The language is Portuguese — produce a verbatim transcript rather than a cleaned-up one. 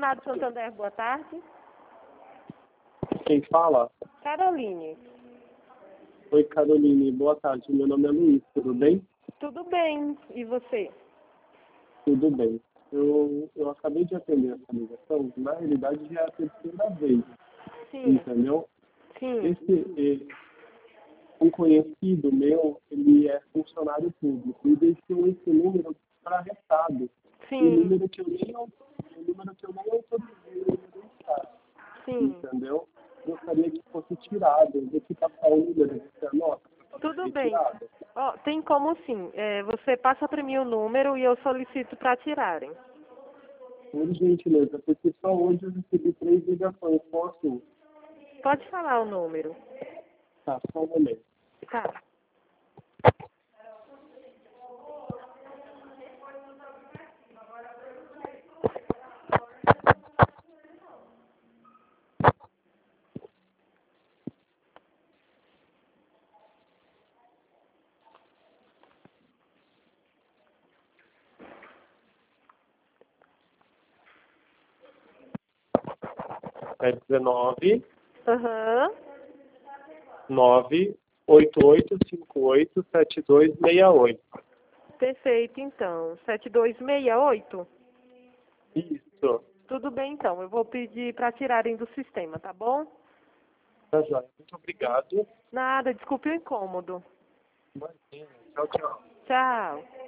Senado Santander, boa tarde. Quem fala? Caroline. Oi, Caroline, boa tarde. Meu nome é Luiz, tudo bem? Tudo bem, e você? Tudo bem. Eu, eu acabei de atender essa ligação, na realidade já é a terceira vez, Sim, entendeu? sim, Esse, eh, um conhecido meu, ele é funcionário público e deixou esse número para recado. O sim, número que eu nem, au- o número que eu nem autorizei ele deixar, sim. entendeu? Gostaria que fosse tirado. Eu vou te passar o número, você anota para Tudo ser bem. retirado. Ó, tem como sim. É, você passa para mim o número e eu solicito para tirarem. Por gentileza, porque só hoje eu recebi três ligações. Posso? Pode falar o número. Tá, só um momento. Tá. É dezenove, Aham. nove oito oito cinco oito sete dois seis oito. Perfeito, então. sete dois seis oito? Isso. Tudo bem, então. Eu vou pedir para tirarem do sistema, tá bom? Tá joia. Muito obrigado. Nada, desculpe o incômodo. Imagina. Tchau, tchau. Tchau.